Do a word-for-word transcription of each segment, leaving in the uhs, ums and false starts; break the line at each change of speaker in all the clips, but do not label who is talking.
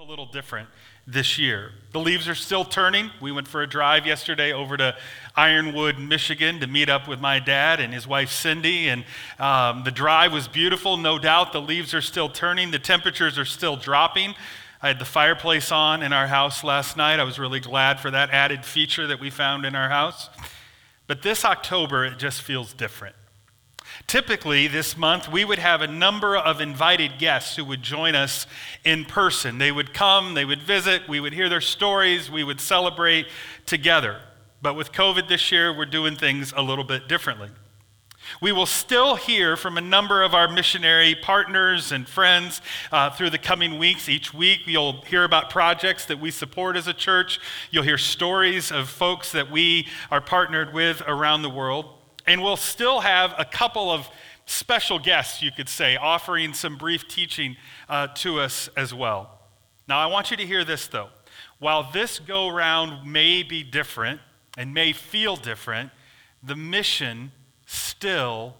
a little different this year. The leaves are still turning. We went for a drive yesterday over to Ironwood, Michigan to meet up with my dad and his wife Cindy, and um, the drive was beautiful, no doubt. The leaves are still turning. The temperatures are still dropping. I had the fireplace on in our house last night. I was really glad for that added feature that we found in our house. But this October, it just feels different. Typically, this month, we would have a number of invited guests who would join us in person. They would come, they would visit, we would hear their stories, we would celebrate together. But with COVID this year, we're doing things a little bit differently. We will still hear from a number of our missionary partners and friends uh, through the coming weeks. Each week, you'll hear about projects that we support as a church. You'll hear stories of folks that we are partnered with around the world. And we'll still have a couple of special guests, you could say, offering some brief teaching uh, to us as well. Now, I want you to hear this, though. While this go-round may be different and may feel different, the mission still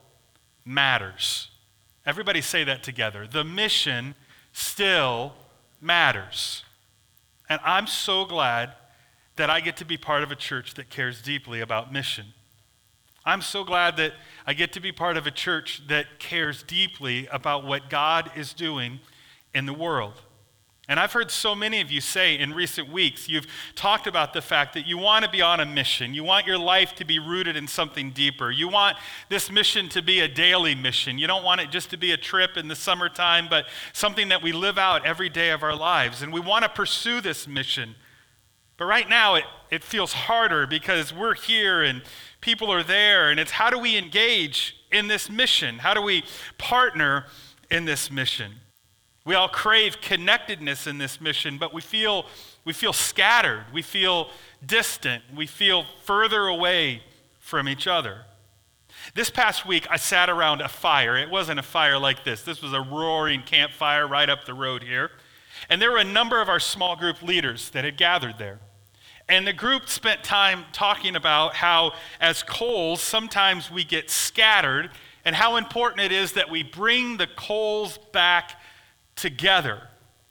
matters. Everybody say that together. The mission still matters. And I'm so glad that I get to be part of a church that cares deeply about mission. I'm so glad that I get to be part of a church that cares deeply about what God is doing in the world. And I've heard so many of you say in recent weeks, you've talked about the fact that you want to be on a mission. You want your life to be rooted in something deeper. You want this mission to be a daily mission. You don't want it just to be a trip in the summertime, but something that we live out every day of our lives. And we want to pursue this mission. But right now, it, it feels harder because we're here and people are there, and it's how do we engage in this mission? How do we partner in this mission? We all crave connectedness in this mission, but we feel we feel scattered. We feel distant. We feel further away from each other. This past week, I sat around a fire. It wasn't a fire like this. This was a roaring campfire right up the road here. And there were a number of our small group leaders that had gathered there. And the group spent time talking about how, as coals, sometimes we get scattered, and how important it is that we bring the coals back together.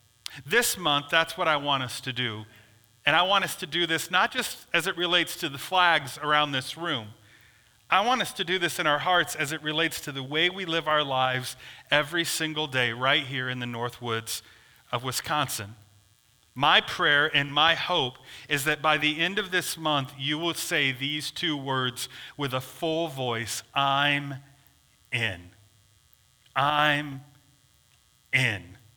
This month, that's what I want us to do. And I want us to do this not just as it relates to the flags around this room. I want us to do this in our hearts as it relates to the way we live our lives every single day right here in the North Woods of Wisconsin. My prayer and my hope is that by the end of this month, you will say these two words with a full voice: I'm in. I'm in.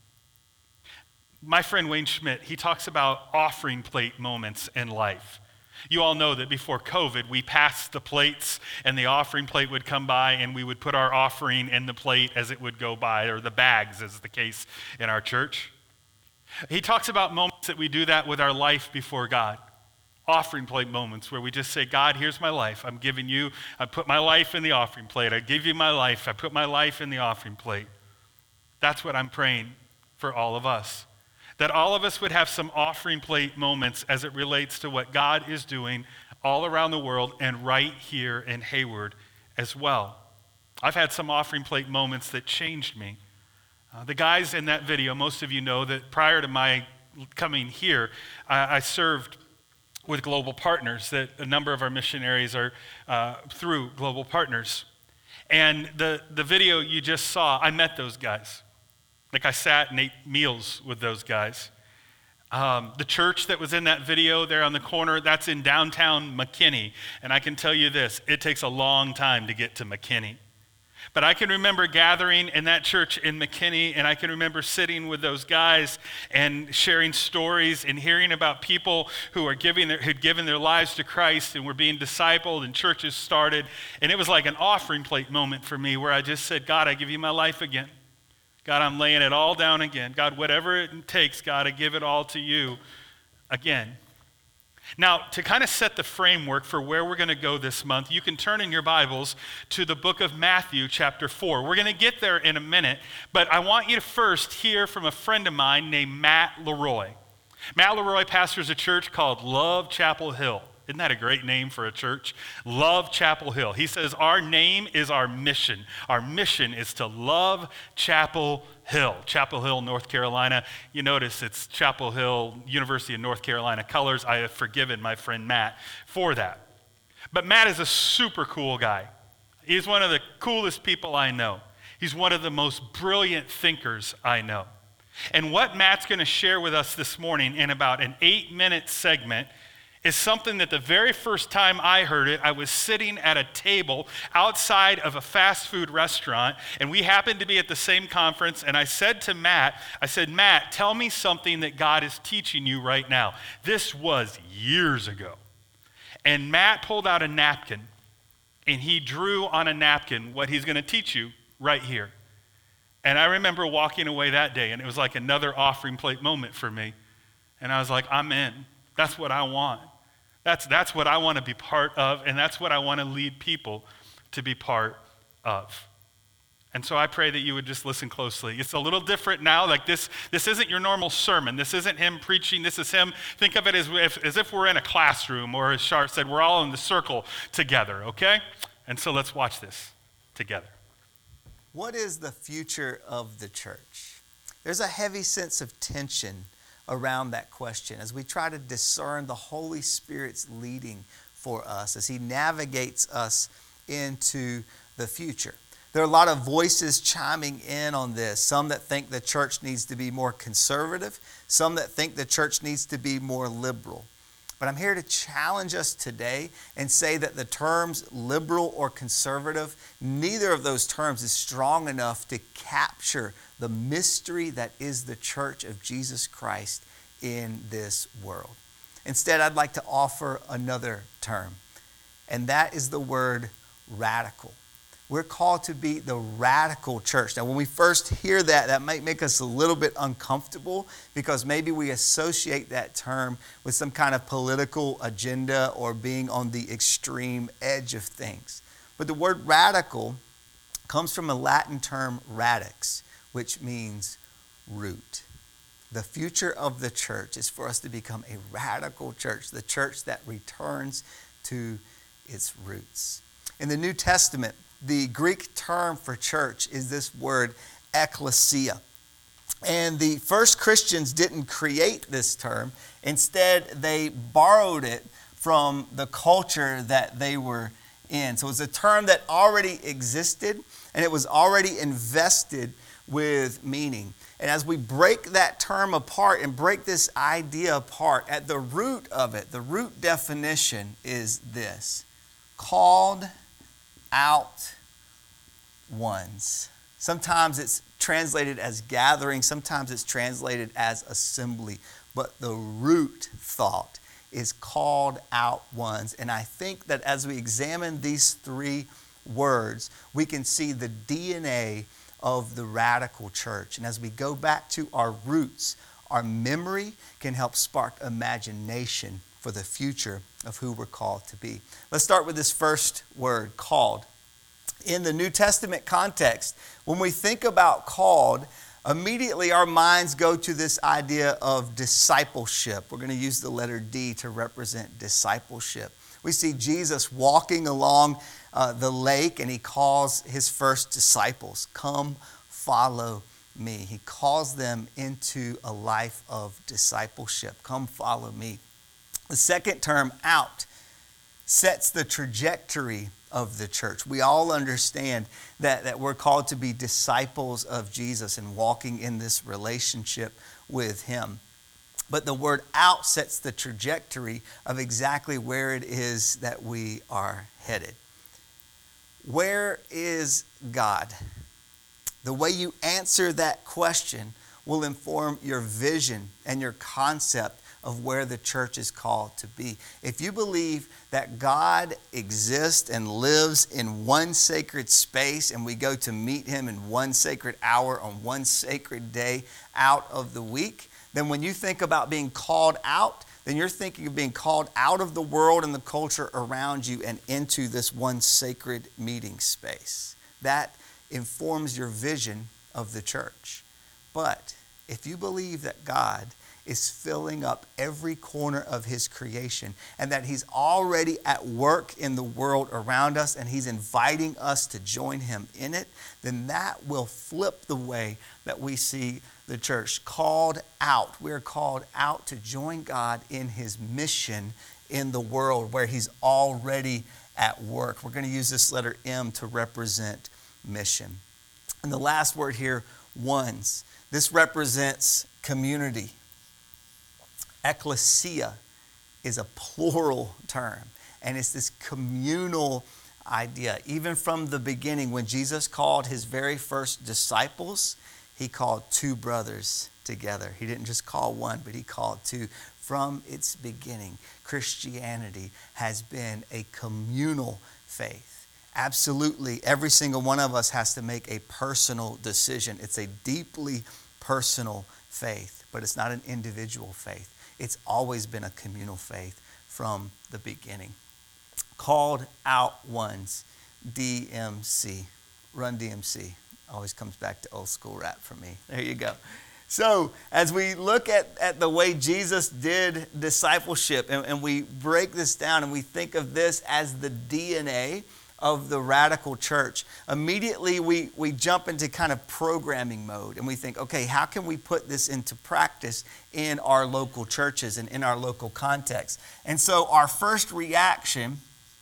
My friend Wayne Schmidt, he talks about offering plate moments in life. You all know that before COVID, we passed the plates and the offering plate would come by and we would put our offering in the plate as it would go by, or the bags, as the case in our church. He talks about moments that we do that with our life before God. Offering plate moments where we just say, God, here's my life. I'm giving you, I put my life in the offering plate. I give you my life. I put my life in the offering plate. That's what I'm praying for all of us. That all of us would have some offering plate moments as it relates to what God is doing all around the world and right here in Hayward as well. I've had some offering plate moments that changed me. Uh, the guys in that video, most of you know that prior to my coming here, I, I served with Global Partners, that a number of our missionaries are uh, through Global Partners. And the, the video you just saw, I met those guys. Like I sat and ate meals with those guys. Um, the church that was in that video there on the corner, that's in downtown McKinney. And I can tell you this, it takes a long time to get to McKinney. But I can remember gathering in that church in McKinney, and I can remember sitting with those guys and sharing stories and hearing about people who are giving their, who'd given their lives to Christ and were being discipled and churches started. And it was like an offering plate moment for me where I just said, God, I give you my life again. God, I'm laying it all down again. God, whatever it takes, God, I give it all to you again. Now, to kind of set the framework for where we're going to go this month, you can turn in your Bibles to the book of Matthew, chapter four. We're going to get there in a minute, but I want you to first hear from a friend of mine named Matt Leroy. Matt Leroy pastors a church called Love Chapel Hill. Isn't that a great name for a church? Love Chapel Hill. He says our name is our mission. Our mission is to love Chapel Hill. Chapel Hill, North Carolina. You notice it's Chapel Hill, University of North Carolina colors. I have forgiven my friend Matt for that. But Matt is a super cool guy. He's one of the coolest people I know. He's one of the most brilliant thinkers I know. And what Matt's going to share with us this morning in about an eight-minute segment is something that the very first time I heard it, I was sitting at a table outside of a fast food restaurant, and we happened to be at the same conference, and I said to Matt, I said, Matt, tell me something that God is teaching you right now. This was years ago. And Matt pulled out a napkin, and he drew on a napkin what he's going to teach you right here. And I remember walking away that day, and it was like another offering plate moment for me. And I was like, I'm in. That's what I want. That's, that's what I want to be part of, and that's what I want to lead people to be part of. And so I pray that you would just listen closely. It's a little different now. Like this, this isn't your normal sermon. This isn't him preaching. This is him. Think of it as if, as if we're in a classroom, or as Shar said, we're all in the circle together, okay? And so let's watch this together.
What is the future of the church? There's a heavy sense of tension around that question as we try to discern the Holy Spirit's leading for us as he navigates us into the future. There are a lot of voices chiming in on this. Some that think the church needs to be more conservative, some that think the church needs to be more liberal. But I'm here to challenge us today and say that the terms liberal or conservative, neither of those terms is strong enough to capture the mystery that is the church of Jesus Christ in this world. Instead, I'd like to offer another term, and that is the word radical. We're called to be the radical church. Now, when we first hear that, that might make us a little bit uncomfortable because maybe we associate that term with some kind of political agenda or being on the extreme edge of things. But the word radical comes from a Latin term radix, which means root. The future of the church is for us to become a radical church, the church that returns to its roots. In the New Testament, the Greek term for church is this word ekklesia. And the first Christians didn't create this term. Instead, they borrowed it from the culture that they were in. So it's a term that already existed, and it was already invested with meaning. And as we break that term apart and break this idea apart, at the root of it, the root definition is this: called out ones. Sometimes it's translated as gathering, sometimes it's translated as assembly, but the root thought is called out ones. And I think that as we examine these three words, we can see the D N A of the radical church. And as we go back to our roots, our memory can help spark imagination for the future of who we're called to be. Let's start with this first word, called. In the New Testament context, when we think about called, immediately our minds go to this idea of discipleship. We're going to use the letter D to represent discipleship. We see Jesus walking along uh, the lake, and he calls his first disciples, "Come, follow me." He calls them into a life of discipleship. Come, follow me. The second term, out, sets the trajectory of the church. We all understand that, that we're called to be disciples of Jesus and walking in this relationship with him. But the word out sets the trajectory of exactly where it is that we are headed. Where is God? The way you answer that question will inform your vision and your concept of where the church is called to be. If you believe that God exists and lives in one sacred space, and we go to meet him in one sacred hour on one sacred day out of the week, then when you think about being called out, then you're thinking of being called out of the world and the culture around you and into this one sacred meeting space. That informs your vision of the church. But if you believe that God is filling up every corner of his creation, and that he's already at work in the world around us, and he's inviting us to join him in it, then that will flip the way that we see the church called out. We're called out to join God in his mission in the world where he's already at work. We're going to use this letter M to represent mission. And the last word here, ones. This represents community. Ecclesia is a plural term, and it's this communal idea. Even from the beginning, when Jesus called his very first disciples, he called two brothers together. He didn't just call one, but he called two. From its beginning, Christianity has been a communal faith. Absolutely, every single one of us has to make a personal decision. It's a deeply personal faith, but it's not an individual faith. It's always been a communal faith from the beginning. Called out ones, D M C. Run D M C. Always comes back to old school rap for me. There you go. So as we look at, at the way Jesus did discipleship, and, and we break this down and we think of this as the D N A of the radical church, immediately we, we jump into kind of programming mode, and we think, okay, how can we put this into practice in our local churches and in our local context? And so our first reaction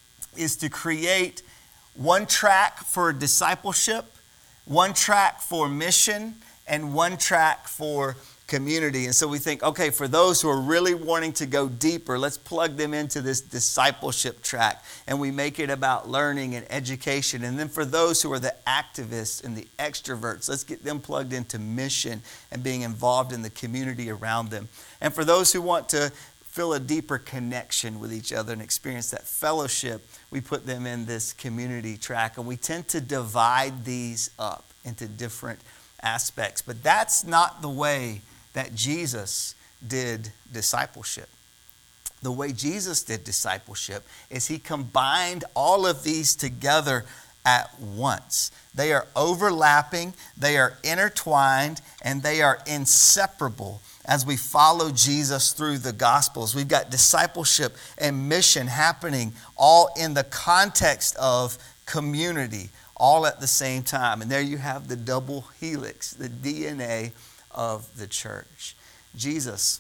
is to create one track for discipleship, one track for mission, and one track for community. And so we think, okay, for those who are really wanting to go deeper, let's plug them into this discipleship track, and we make it about learning and education. And then for those who are the activists and the extroverts, let's get them plugged into mission and being involved in the community around them. And for those who want to feel a deeper connection with each other and experience that fellowship, we put them in this community track. And we tend to divide these up into different aspects. But that's not the way that Jesus did discipleship. The way Jesus did discipleship is he combined all of these together at once. They are overlapping, they are intertwined, and they are inseparable as we follow Jesus through the Gospels. We've got discipleship and mission happening all in the context of community, all at the same time. And there you have the double helix, the D N A of the church. Jesus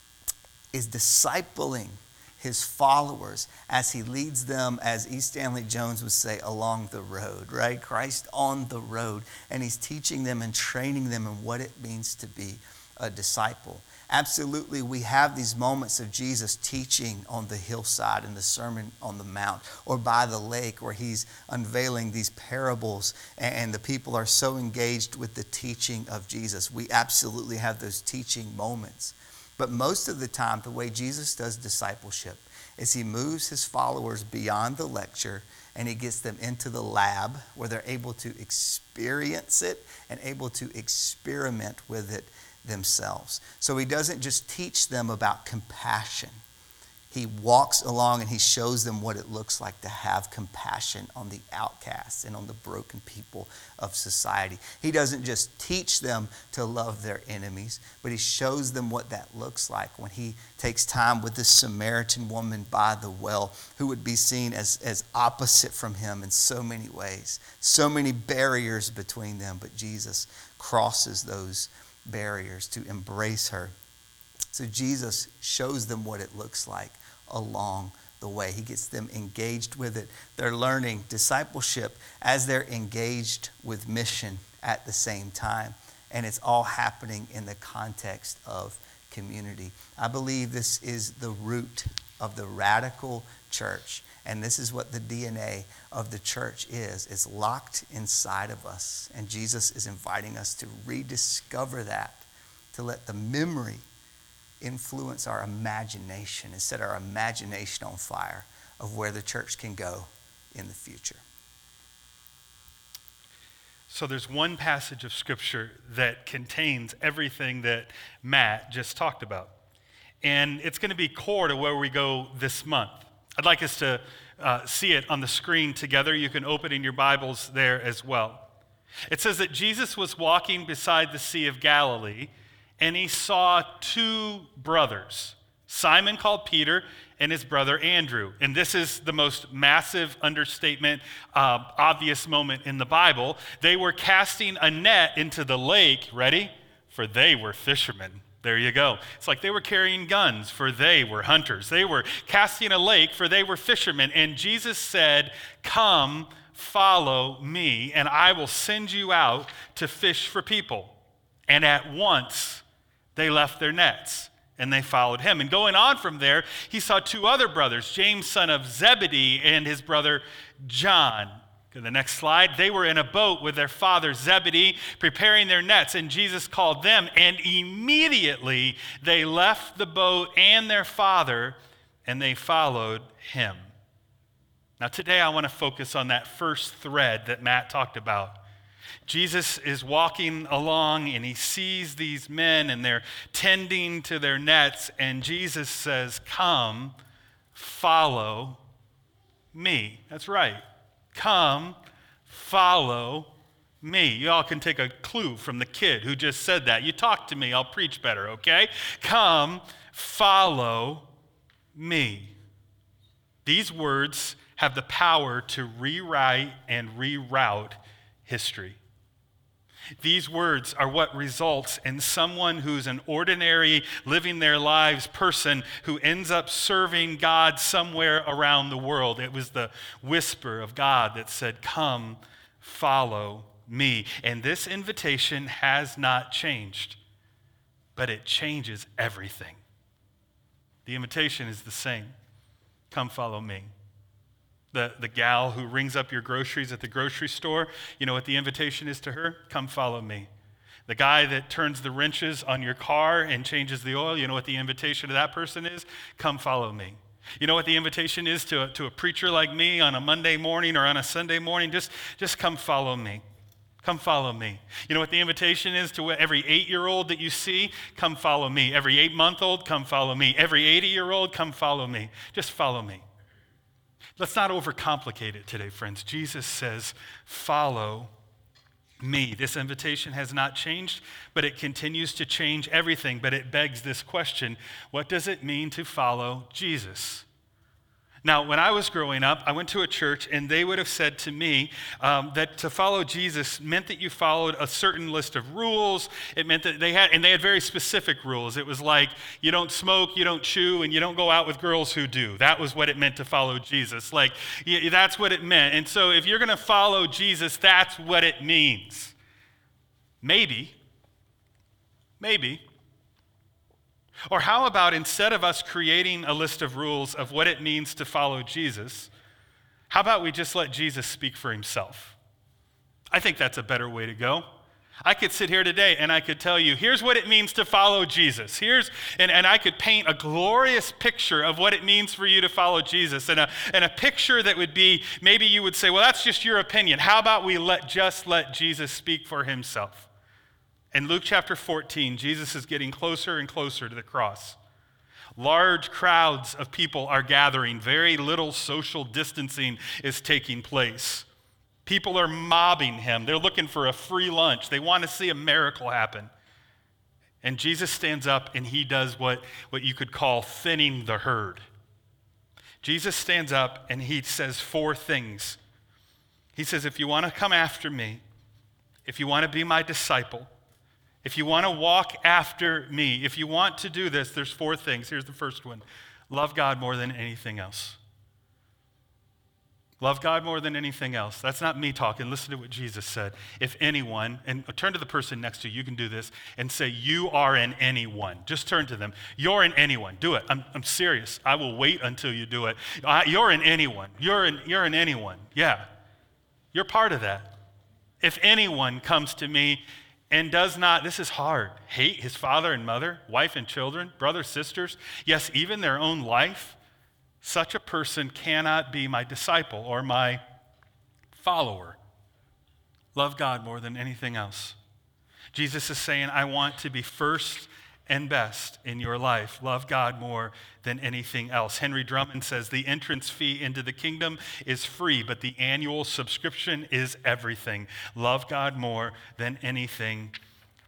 is discipling his followers as he leads them, as E. Stanley Jones would say, along the road, right? Christ on the road. And he's teaching them and training them in what it means to be a disciple. Absolutely, we have these moments of Jesus teaching on the hillside in the Sermon on the Mount, or by the lake where he's unveiling these parables, and the people are so engaged with the teaching of Jesus. We absolutely have those teaching moments. But most of the time, the way Jesus does discipleship is he moves his followers beyond the lecture, and he gets them into the lab where they're able to experience it and able to experiment with it themselves. So he doesn't just teach them about compassion. He walks along and he shows them what it looks like to have compassion on the outcasts and on the broken people of society. He doesn't just teach them to love their enemies, but he shows them what that looks like when he takes time with this Samaritan woman by the well, who would be seen as, as opposite from him in so many ways. So many barriers between them, but Jesus crosses those barriers to embrace her. So Jesus shows them what it looks like along the way. He gets them engaged with it. They're learning discipleship as they're engaged with mission at the same time. And it's all happening in the context of community. I believe this is the root of the radical church. And this is what the D N A of the church is. It's locked inside of us. And Jesus is inviting us to rediscover that, to let the memory influence our imagination and set our imagination on fire of where the church can go in the future.
So there's one passage of Scripture that contains everything that Matt just talked about. And it's going to be core to where we go this month. I'd like us to uh, see it on the screen together. You can open in your Bibles there as well. It says that Jesus was walking beside the Sea of Galilee, and he saw two brothers, Simon called Peter and his brother Andrew. And this is the most massive understatement, uh, obvious moment in the Bible. They were casting a net into the lake, ready? For they were fishermen. There you go. It's like they were carrying guns, for they were hunters. They were casting a lake, for they were fishermen. And Jesus said, "Come, follow me, and I will send you out to fish for people." And at once they left their nets and they followed him. And going on from there, he saw two other brothers, James, son of Zebedee, and his brother John. Okay, the next slide. They were in a boat with their father Zebedee, preparing their nets, and Jesus called them, and immediately they left the boat and their father, and they followed him. Now today I want to focus on that first thread that Matt talked about. Jesus is walking along and he sees these men and they're tending to their nets, and Jesus says, "Come, follow me." That's right. Come, follow me. You all can take a clue from the kid who just said that. You talk to me, I'll preach better, okay? Come, follow me. These words have the power to rewrite and reroute history. These words are what results in someone who's an ordinary, living their lives person who ends up serving God somewhere around the world. It was the whisper of God that said, "Come, follow me." And this invitation has not changed, but it changes everything. The invitation is the same. Come, follow me. The, the gal who rings up your groceries at the grocery store, you know what the invitation is to her? Come follow me. The guy that turns the wrenches on your car and changes the oil, you know what the invitation to that person is? Come follow me. You know what the invitation is to a, to a preacher like me on a Monday morning or on a Sunday morning? Just, just come follow me. Come follow me. You know what the invitation is to every eight-year-old that you see? Come follow me. Every eight-month-old, come follow me. Every eighty-year-old, come follow me. Just follow me. Let's not overcomplicate it today, friends. Jesus says, "Follow me." This invitation has not changed, but it continues to change everything. But it begs this question: what does it mean to follow Jesus? Now, when I was growing up, I went to a church, and they would have said to me um, that to follow Jesus meant that you followed a certain list of rules. It meant that they had, and they had very specific rules. It was like, you don't smoke, you don't chew, and you don't go out with girls who do. That was what it meant to follow Jesus. Like, y- that's what it meant. And so if you're going to follow Jesus, that's what it means. Maybe, maybe. Or how about, instead of us creating a list of rules of what it means to follow Jesus, how about we just let Jesus speak for himself? I think that's a better way to go. I could sit here today and I could tell you, here's what it means to follow Jesus. Here's, and, and I could paint a glorious picture of what it means for you to follow Jesus. And a, and a picture that would be, maybe you would say, well, that's just your opinion. How about we let just let Jesus speak for himself? In Luke chapter fourteen, Jesus is getting closer and closer to the cross. Large crowds of people are gathering. Very little social distancing is taking place. People are mobbing him. They're looking for a free lunch. They want to see a miracle happen. And Jesus stands up and he does what, what you could call thinning the herd. Jesus stands up and he says four things. He says, if you want to come after me, if you want to be my disciple, if you want to walk after me, if you want to do this, there's four things. Here's the first one. Love God more than anything else. Love God more than anything else. That's not me talking. Listen to what Jesus said. If anyone, and turn to the person next to you, you can do this, and say, you are an anyone. Just turn to them. You're an anyone. Do it. I'm, I'm serious. I will wait until you do it. Uh, you're an anyone. You're an, you're an anyone. Yeah. You're part of that. If anyone comes to me and does not, this is hard, hate his father and mother, wife and children, brothers, sisters, yes, even their own life, such a person cannot be my disciple or my follower. Love God more than anything else. Jesus is saying, I want to be first and best in your life. Love God more than anything else. Henry Drummond says the entrance fee into the kingdom is free, but the annual subscription is everything. Love God more than anything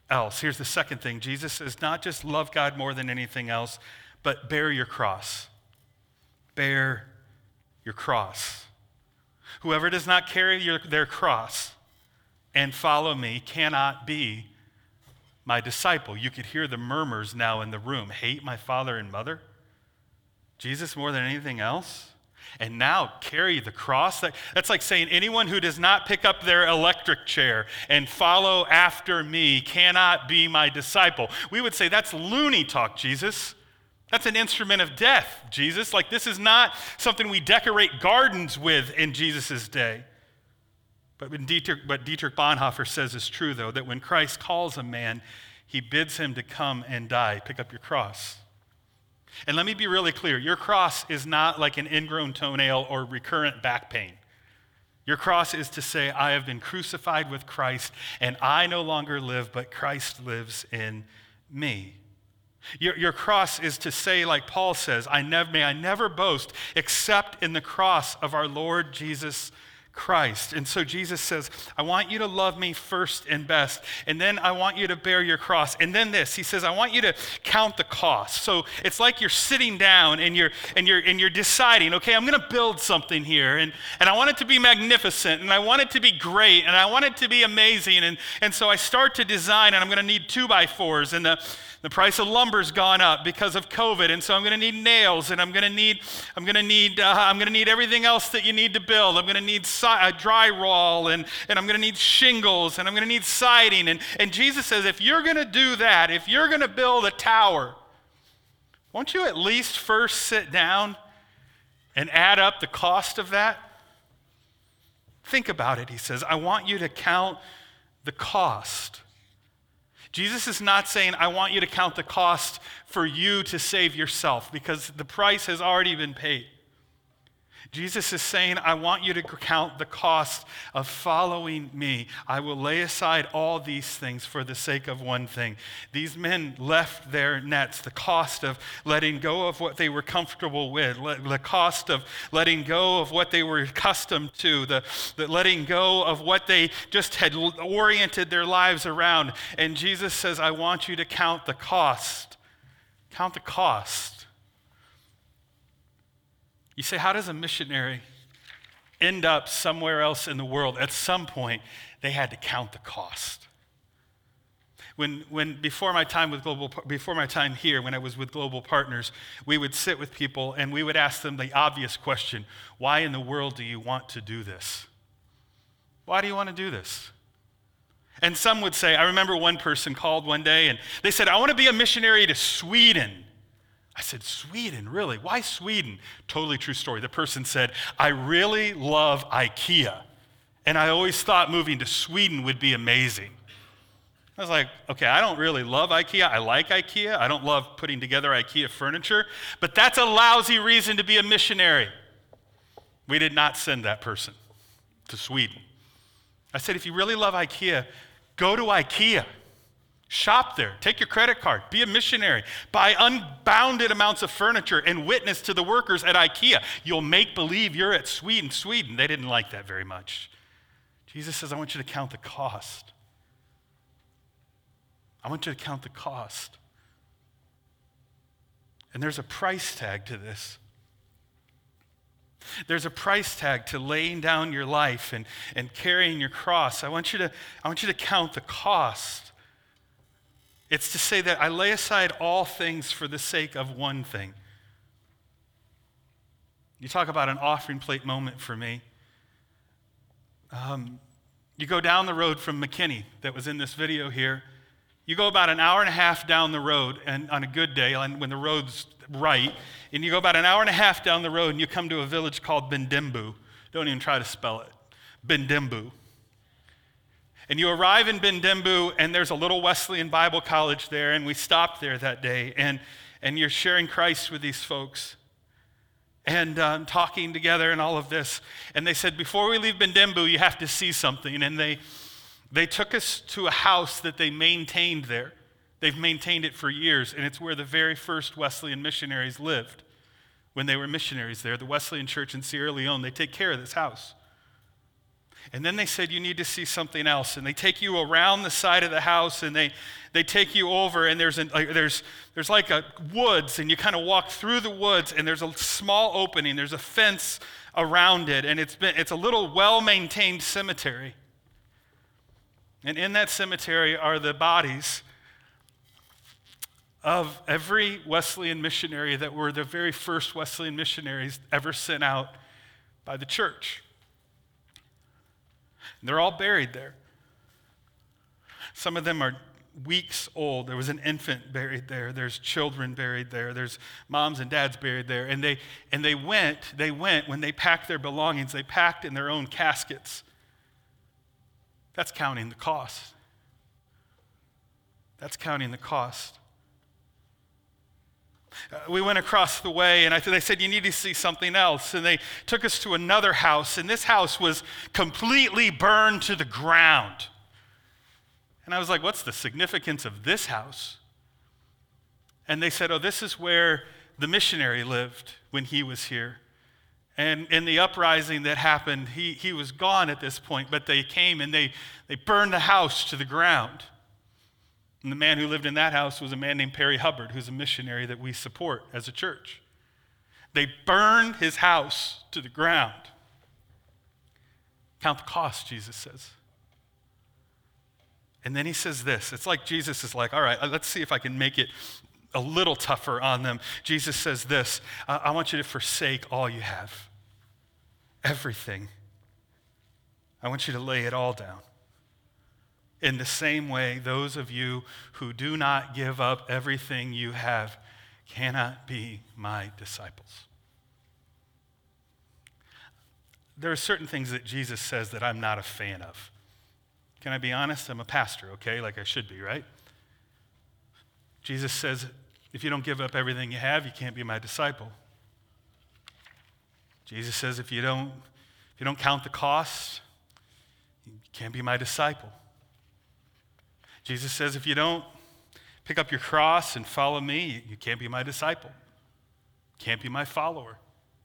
else. Here's the second thing. Jesus says, not just love God more than anything else, but bear your cross. Bear your cross. Whoever does not carry your, their cross and follow me cannot be my disciple. You could hear the murmurs now in the room. Hate my father and mother? Jesus more than anything else? And now carry the cross? That, that's like saying anyone who does not pick up their electric chair and follow after me cannot be my disciple. We would say that's loony talk, Jesus. That's an instrument of death, Jesus. Like, this is not something we decorate gardens with in Jesus' day. But when Dietrich, what Dietrich Bonhoeffer says is true, though, that when Christ calls a man, he bids him to come and die. Pick up your cross. And let me be really clear. Your cross is not like an ingrown toenail or recurrent back pain. Your cross is to say, I have been crucified with Christ, and I no longer live, but Christ lives in me. Your, your cross is to say, like Paul says, I never, may I never boast except in the cross of our Lord Jesus Christ. And so Jesus says, I want you to love me first and best, and then I want you to bear your cross. And then this, he says, I want you to count the cost. So it's like you're sitting down and you're and you're and you're deciding, okay, I'm going to build something here, and, and I want it to be magnificent, and I want it to be great, and I want it to be amazing. And, and so I start to design, and I'm going to need two by fours, and the The price of lumber's gone up because of COVID, and so I'm going to need nails, and I'm going to need, I'm going to need, uh, I'm going to need everything else that you need to build. I'm going to need si- uh, drywall, and and I'm going to need shingles, and I'm going to need siding. And and Jesus says, if you're going to do that, if you're going to build a tower, won't you at least first sit down and add up the cost of that? Think about it. He says, I want you to count the cost. Jesus is not saying, I want you to count the cost for you to save yourself, because the price has already been paid. Jesus is saying, I want you to count the cost of following me. I will lay aside all these things for the sake of one thing. These men left their nets, the cost of letting go of what they were comfortable with, the cost of letting go of what they were accustomed to, the, the letting go of what they just had oriented their lives around. And Jesus says, I want you to count the cost. Count the cost. You say, how does a missionary end up somewhere else in the world? At some point, they had to count the cost. When, when before my time with Global, before my time here, when I was with Global Partners, we would sit with people and we would ask them the obvious question: why in the world do you want to do this? Why do you want to do this? And some would say, I remember one person called one day and they said, I want to be a missionary to Sweden. I said, Sweden, really? Why Sweden? Totally true story. The person said, I really love IKEA, and I always thought moving to Sweden would be amazing. I was like, okay, I don't really love IKEA. I like IKEA. I don't love putting together IKEA furniture, but that's a lousy reason to be a missionary. We did not send that person to Sweden. I said, if you really love IKEA, go to IKEA. Shop there, take your credit card, be a missionary, buy unbounded amounts of furniture and witness to the workers at IKEA. You'll make believe you're at Sweden, Sweden. They didn't like that very much. Jesus says, I want you to count the cost. I want you to count the cost. And there's a price tag to this. There's a price tag to laying down your life and, and carrying your cross. I want you to, I want you to count the cost. It's to say that I lay aside all things for the sake of one thing. You talk about an offering plate moment for me. Um, you go down the road from McKinney that was in this video here. You go about an hour and a half down the road, and on a good day, when the road's right, and you go about an hour and a half down the road, and you come to a village called Bendembu. Don't even try to spell it. Bendembu. And you arrive in Bendembu, and there's a little Wesleyan Bible college there, and we stopped there that day, and, and you're sharing Christ with these folks and um, talking together and all of this. And they said, before we leave Bendembu, you have to see something. And they, they took us to a house that they maintained there. They've maintained it for years, and it's where the very first Wesleyan missionaries lived when they were missionaries there. The Wesleyan Church in Sierra Leone, they take care of this house. And then they said, you need to see something else. And they take you around the side of the house, and they, they take you over, and there's, an, like, there's, there's like a woods, and you kind of walk through the woods, and there's a small opening. There's a fence around it, and it's, been, it's a little well-maintained cemetery. And in that cemetery are the bodies of every Wesleyan missionary that were the very first Wesleyan missionaries ever sent out by the church. And they're all buried there. Some of them are weeks old. There was an infant buried there. There's children buried there. There's moms and dads buried there. And they and they went, they went, when they packed their belongings, they packed in their own caskets. That's counting the cost. That's counting the cost. Uh, we went across the way, and I, they said, you need to see something else. And they took us to another house, and this house was completely burned to the ground. And I was like, what's the significance of this house? And they said, oh, this is where the missionary lived when he was here. And in the uprising that happened, he, he was gone at this point, but they came and they, they burned the house to the ground. And the man who lived in that house was a man named Perry Hubbard, who's a missionary that we support as a church. They burned his house to the ground. Count the cost, Jesus says. And then he says this. It's like Jesus is like, all right, let's see if I can make it a little tougher on them. Jesus says this, I want you to forsake all you have. Everything. I want you to lay it all down. In the same way, those of you who do not give up everything you have cannot be my disciples. There are certain things that Jesus says that I'm not a fan of. Can I be honest? I'm a pastor, okay? Like I should be, right? Jesus says, if you don't give up everything you have, you can't be my disciple. Jesus says, if you don't, if you don't count the cost, you can't be my disciple. Jesus says, if you don't pick up your cross and follow me, you can't be my disciple. You can't be my follower.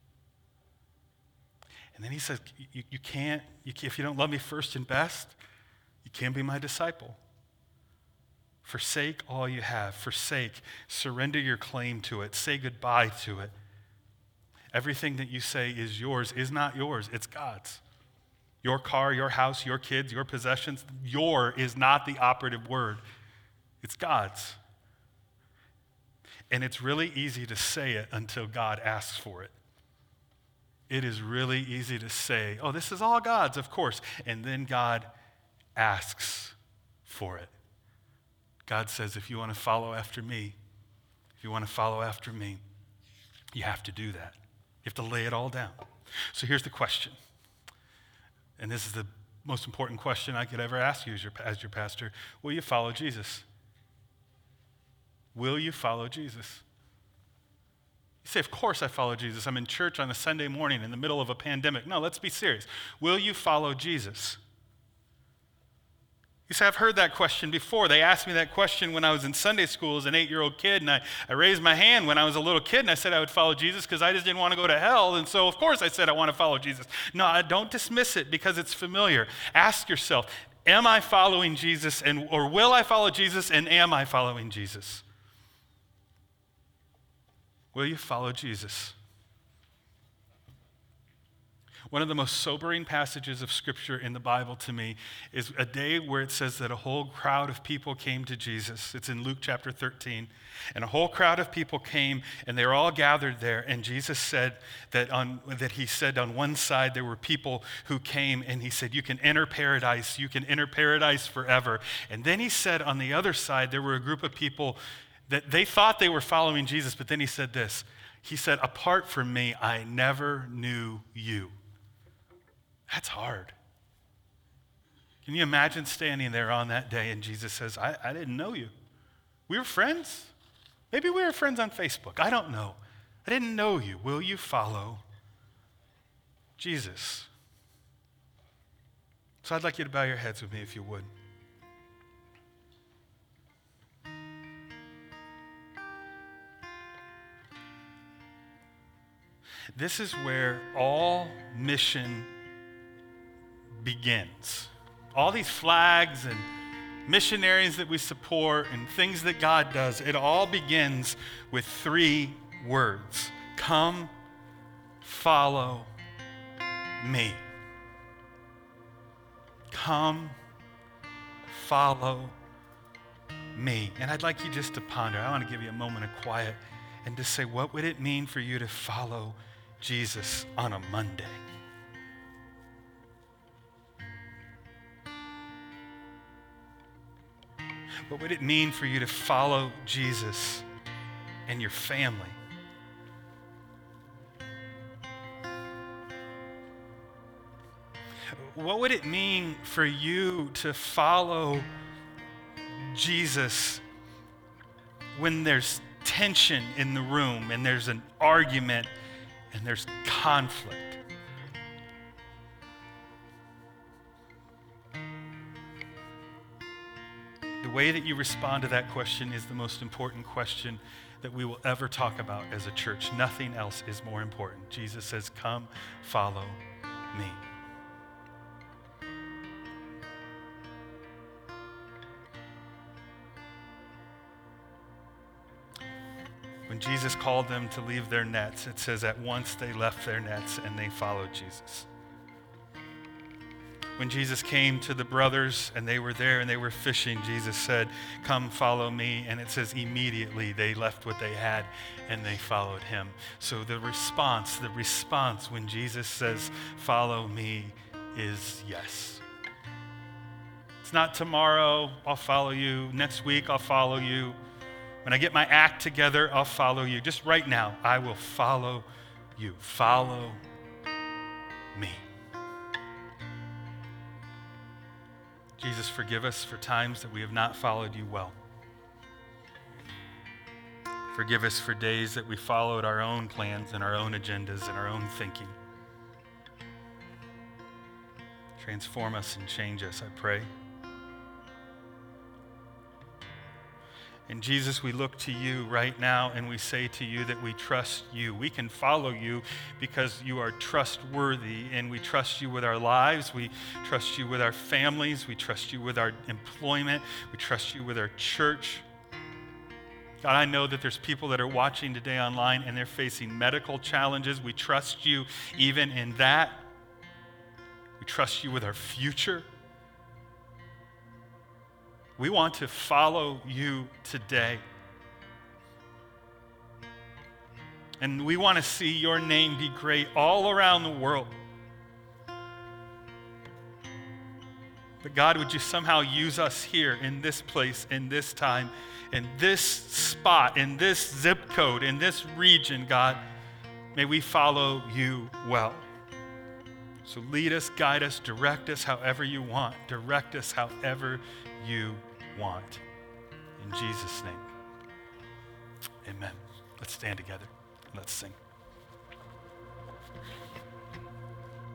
And then he says, you, you can't, you, if you don't love me first and best, you can't be my disciple. Forsake all you have. Forsake. Surrender your claim to it. Say goodbye to it. Everything that you say is yours is not yours. It's God's. Your car, your house, your kids, your possessions, your is not the operative word. It's God's. And it's really easy to say it until God asks for it. It is really easy to say, oh, this is all God's, of course. And then God asks for it. God says, if you want to follow after me, if you want to follow after me, you have to do that. You have to lay it all down. So here's the question. And this is the most important question I could ever ask you as your, as your pastor. Will you follow Jesus? Will you follow Jesus? You say, of course I follow Jesus. I'm in church on a Sunday morning in the middle of a pandemic. No, let's be serious. Will you follow Jesus? You say, I've heard that question before. They asked me that question when I was in Sunday school as an eight-year-old kid, and I, I raised my hand when I was a little kid, and I said I would follow Jesus because I just didn't want to go to hell, and so of course I said I want to follow Jesus. No, I don't dismiss it because it's familiar. Ask yourself, am I following Jesus, and or will I follow Jesus, and am I following Jesus? Will you follow Jesus? One of the most sobering passages of Scripture in the Bible to me is a day where it says that a whole crowd of people came to Jesus. It's in Luke chapter thirteen. And a whole crowd of people came, and they were all gathered there. And Jesus said that, on, that he said on one side there were people who came, and he said, you can enter paradise. You can enter paradise forever. And then he said on the other side there were a group of people that they thought they were following Jesus, but then he said this. He said, apart from me, I never knew you. That's hard. Can you imagine standing there on that day and Jesus says, I, I didn't know you. We were friends. Maybe we were friends on Facebook. I don't know. I didn't know you. Will you follow Jesus? So I'd like you to bow your heads with me if you would. This is where all mission begins. All these flags and missionaries that we support and things that God does, it all begins with three words. Come, follow me. Come, follow me. And I'd like you just to ponder. I want to give you a moment of quiet and to say, what would it mean for you to follow Jesus on a Monday? What would it mean for you to follow Jesus and your family? What would it mean for you to follow Jesus when there's tension in the room and there's an argument and there's conflict? The way that you respond to that question is the most important question that we will ever talk about as a church. Nothing else is more important. Jesus says, come, follow me. When Jesus called them to leave their nets, it says at once they left their nets and they followed Jesus. When Jesus came to the brothers and they were there and they were fishing, Jesus said, come follow me. And it says immediately they left what they had and they followed him. So the response, the response when Jesus says, follow me, is yes. It's not tomorrow, I'll follow you. Next week, I'll follow you. When I get my act together, I'll follow you. Just right now, I will follow you. Follow me. Jesus, forgive us for times that we have not followed you well. Forgive us for days that we followed our own plans and our own agendas and our own thinking. Transform us and change us, I pray. And Jesus, we look to you right now and we say to you that we trust you. We can follow you because you are trustworthy, and we trust you with our lives. We trust you with our families. We trust you with our employment. We trust you with our church. God, I know that there's people that are watching today online and they're facing medical challenges. We trust you even in that. We trust you with our future. We want to follow you today. And we want to see your name be great all around the world. But God, would you somehow use us here in this place, in this time, in this spot, in this zip code, in this region, God. May we follow you well. So lead us, guide us, direct us however you want. Direct us however you want. In Jesus' name, amen. Let's stand together and let's sing.